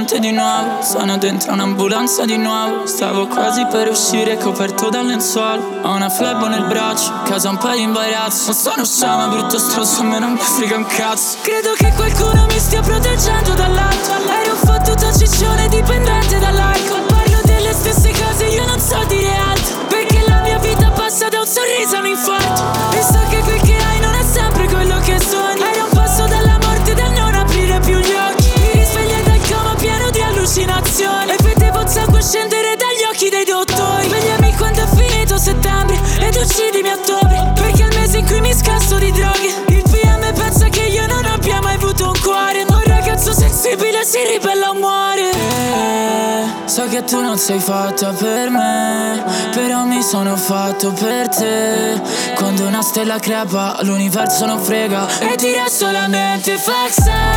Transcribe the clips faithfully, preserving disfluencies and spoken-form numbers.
niente di nuovo. Sono dentro un'ambulanza di nuovo. Stavo quasi per uscire coperto dal lenzuolo. Ho una flebo nel braccio, casa un po' di imbarazzo. Non sono sciama, brutto stronzo, a me non mi frega un cazzo. Credo che qualcuno mi stia proteggendo dall'alto. Ero un fottuto ciccione dipendente dall'alcol. Parlo delle stesse cose, io non so dire altro, perché la mia vita passa da un sorriso a un infarto. E so che quel che hai non è sempre quello che sogni. Ero un passo dalla morte, dal non aprire più gli occhi. Mi risvegliai dal coma pieno di allucinazioni e vedevo il sangue scendere dagli occhi dei dottori. Svegliami quando è finito settembre ed uccidimi a ottobre, perché è il mese in cui mi scasso di droghe. Il P M pensa che io non abbia mai avuto un cuore. Un ragazzo sensibile si ribella o muore. Eh, so che tu non sei fatta per me, però mi sono fatto per te. Quando una stella crepa, l'universo non frega e dirà solamente fuck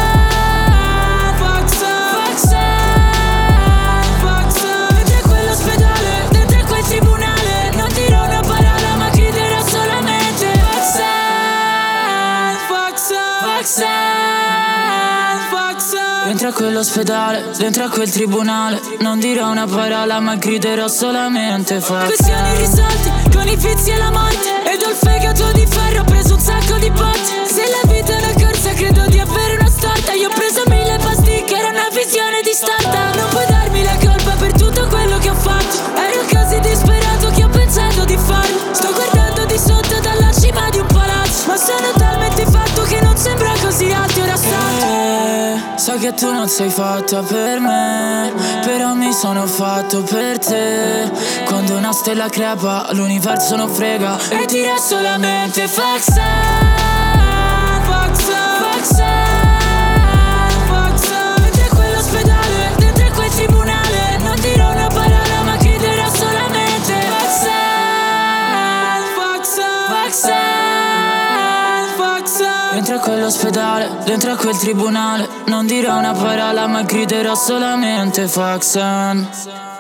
sad, fuck sad, fuck sad, fuck sad. Dentro quell'ospedale, dentro quel tribunale, non dirò una parola ma griderò solamente fuck sad, fuck sad, fuck sad, fuck sad. Dentro a quell'ospedale, dentro a quel tribunale, non dirò una parola ma griderò solamente fuck. Questioni risolte, con i vizi e la morte, ed ho il fegato di ferro, ho preso un sacco di botte. Se la vita è una corsa credo di avere una storta. Io ho preso mille pasticche, era una visione distorta. Non puoi darmi la colpa per tutto quello che ho fatto. Ero così disperato che ho pensato di farlo. Sto guardando di sotto dalla cima di un palazzo, ma sono talmente fatto che non sembra così alto. Ora stato eh, so che tu non sei fatta per me, però mi sono fatto per te. Quando una stella crepa, l'universo non frega e dirà solamente fuck sad, fuck sad, fuck sad, fuck sad. Dentro quell'ospedale, dentro quel tribunale, non dirò una parola ma griderò solamente fuck sad, fuck sad, fuck sad, fuck sad. Dentro a quell'ospedale, dentro a quel tribunale, non dirò una parola ma griderò solamente fuck son.